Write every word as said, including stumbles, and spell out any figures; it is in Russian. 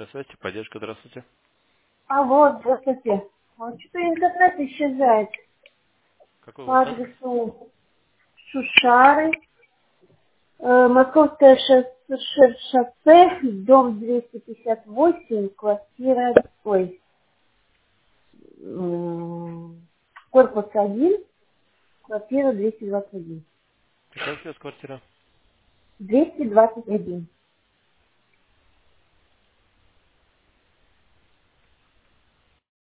связи, поддержка, здравствуйте. А вот, здравствуйте. А что-то интернет исчезает Какой у вас по адрес? адресу Шушары, э, Московское шоссе, ш- шоссе, дом двести пятьдесят восемь, квартира, ой, м, корпус один, квартира двести двадцать один. Какая у вас квартира? двести двадцать один.